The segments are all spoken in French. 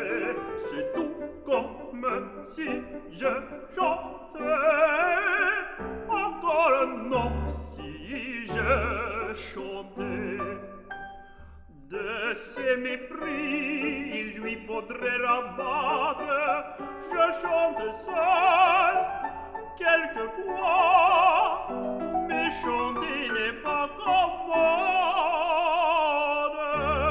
C'est tout comme si je chantais. Encore non, si je chantais. De ces mépris, il lui faudrait rabattre. Je chante seul, quelquefois, mais chanter n'est pas commode.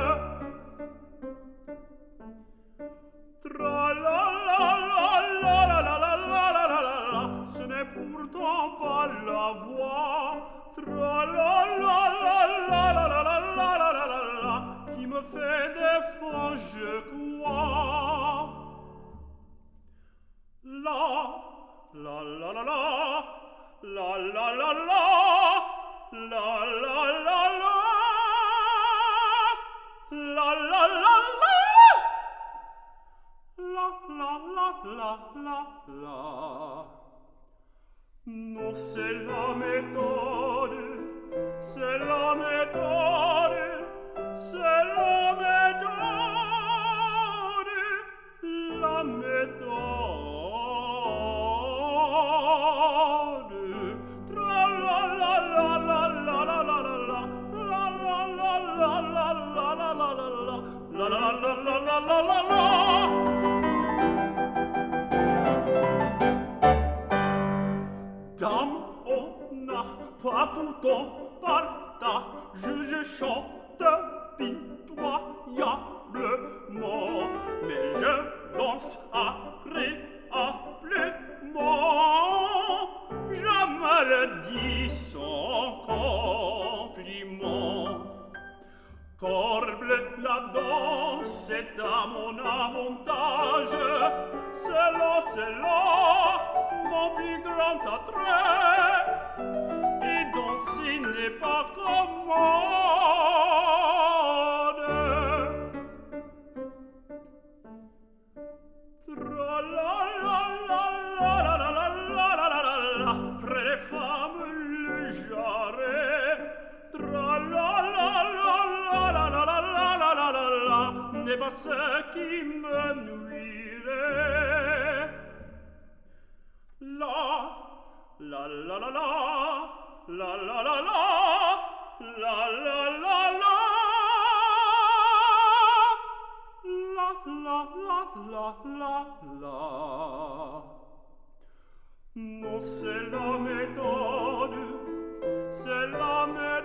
Tra-la-la-la-la-la-la-la-la-la-la, ce n'est pourtant pas la voix. Tra-la-la-la-la-la-la-la-la-la, qui me fait défaut, je crois. La, la, la, la, la, la, la, la, la, la, la, la, la, la, la, la, la. Non, c'est la méthode, c'est la méthode, c'est la méthode, la méthode. Tra-la-la-la-la-la-la-la-la-la, la-la-la-la-la-la-la-la-la, la-la-la-la-la-la-la-la. Dame, on n'a pas tout ton partage, je chante pitoyablement, mais je danse agréablement. Je me le dis sans compliment. Corble, la danse est à mon avantage. C'est là, mon plus grand attrait. Et danser n'est pas commode. Tra-la-la-la-la-la-la-la-la-la, près des femmes le jarret. Tra-la-la-la-la-la-la-la-la-la, n'est pas ce qui me nuirait. La, la, la, la, la, la, la, la, la, la, la, la, la, la, la, la, la. Non, c'est la méthode, c'est la méthode.